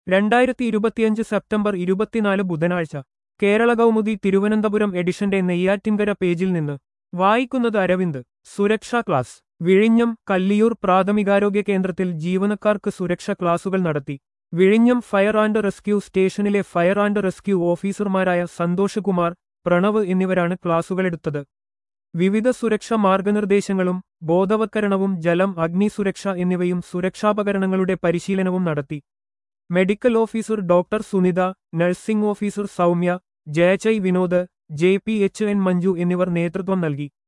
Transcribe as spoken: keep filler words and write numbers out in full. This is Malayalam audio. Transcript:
രണ്ടായിരത്തി ഇരുപത്തിയഞ്ച് സെപ്റ്റംബർ ഇരുപത്തിനാല് ബുധനാഴ്ച കേരള കൗമുദി തിരുവനന്തപുരം എഡിഷന്റെ നെയ്യാറ്റിൻകര പേജിൽ നിന്ന് വായിക്കുന്നത് അരവിന്ദ്. സുരക്ഷാ ക്ലാസ് വിഴിഞ്ഞം കല്ലിയൂർ പ്രാഥമികാരോഗ്യ കേന്ദ്രത്തിൽ ജീവനക്കാർക്ക് സുരക്ഷാ ക്ലാസുകൾ നടത്തി. വിഴിഞ്ഞം ഫയർ ആൻഡ് റെസ്ക്യൂ സ്റ്റേഷനിലെ ഫയർ ആൻഡ് റെസ്ക്യൂ ഓഫീസർമാരായ സന്തോഷ് കുമാർ, പ്രണവ് എന്നിവരാണ് ക്ലാസുകളെടുത്തത്. വിവിധ സുരക്ഷാ മാർഗനിർദ്ദേശങ്ങളും ബോധവത്കരണവും ജലം, അഗ്നി സുരക്ഷ എന്നിവയും സുരക്ഷാപകരണങ്ങളുടെ പരിശീലനവും നടത്തി. Medical officer doctor Sunitha, nursing officer Soumya, ജയചൈ Vinod, J P H N Manju എന്നിവർ നേതൃത്വം നൽകി.